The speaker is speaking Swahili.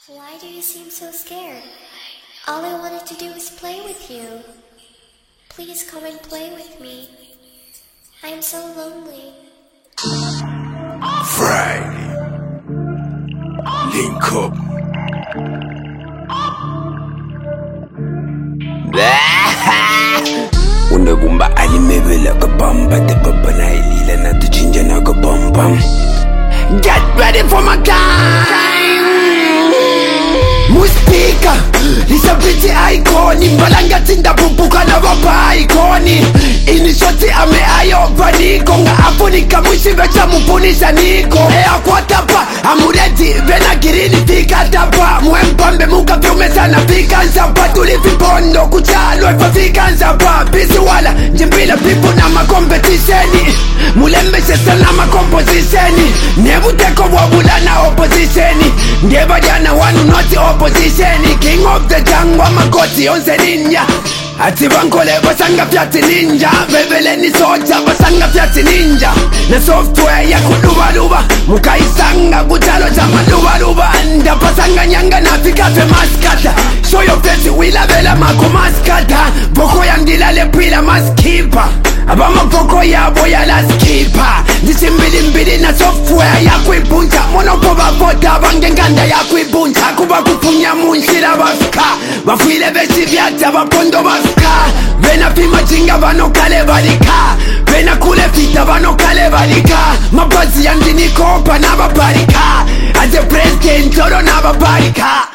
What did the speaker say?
Why do you seem so scared? All I wanted to do was play with you. Please come and play with me. I am so lonely. Friday. Link up. Unagumba alimebela kabamba te baba na ilila na tuchinja na kabamba. Get ready for my time. Muspika lisabiti aikoni mbalanga tinda bubuka na baba ikoni inishoti ame ayo vaniko nga afunika mwishi vecha mupunisha niko ea kwa tapa amureti vena girini tika tapa mwempambe muka vyume sana vika nzapa tulivipondo kuchalo efa vika nzapa bisi wala njimbila pipu na makompetisheni mulembeshe sana makomposisheni nebuteko wabula na oppositioni ndeba jana wanu noti opposition king of the jungle magoti onze ninja ati bankole basanga fyati ninja bebele ni soja basanga fyati ninja na software ya kudubaduba mukaisanga kutalo cha madubaduba nda pasanga nyanga na fikafe maskata show your face wilabela mako maskata boko ya ndila lepila maskipa abama boko ya boya la skipa ndisimbili na software ya kuibunja monopo bavota bangenganda ya kuibunja kuba kupunya munshira bafika bafwile beshi vyata bapondo bafika bena pima jinga bano kale balika bena kule fita bano kale balika mabazi yangi nikopa na babarika as a president oro na babarika